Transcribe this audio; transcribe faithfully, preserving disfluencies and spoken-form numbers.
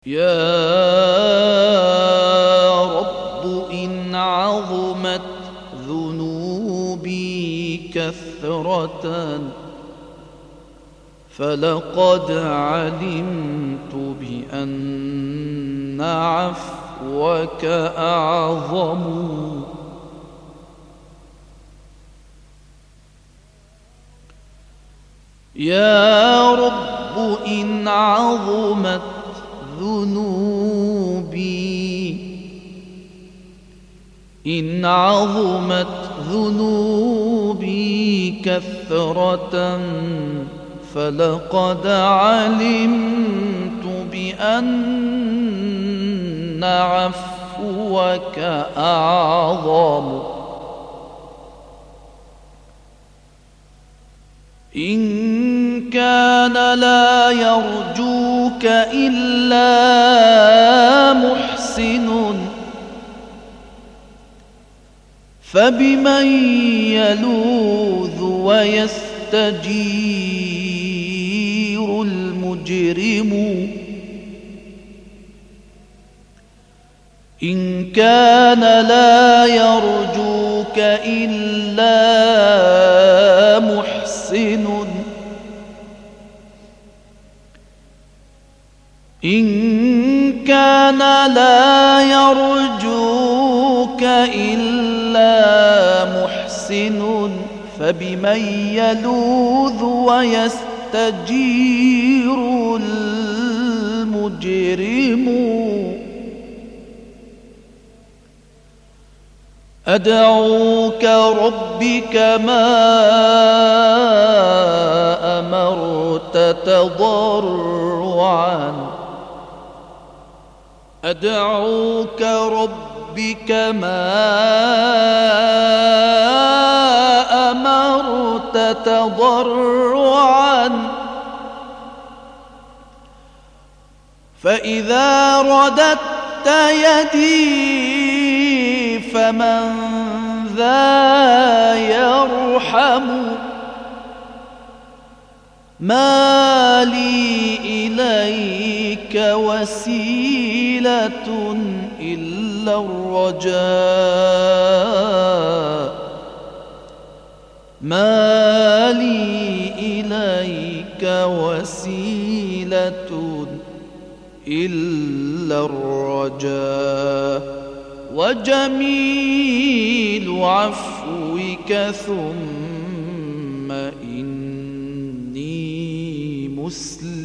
يا رب إن عظمت ذنوبي كثرة فلقد علمت بأن عفوك أعظم. يا رب إن عظمت ذنوبي إن عظمت ذنوبي كثرة فلقد علمت بأن عفوك أعظم. إن كان لا يرجوك إلا محسن فبمن يلوذ ويستجير المجرم. إن كان لا يرجوك إلا محسن إن كان لا يرجوك إلا محسن فبمن يلوذ ويستجير المجرم. أدعوك ربي كما أمرت تضرعا أدعوك ربي كما أمرت تضرعا فإذا رددت يدي فمن ذا يرحم. ما لي إليك وسيلة إلا الرجاء ما لي إليك وسيلة إلا الرجاء وجميل عفوك ثم إني مسلم.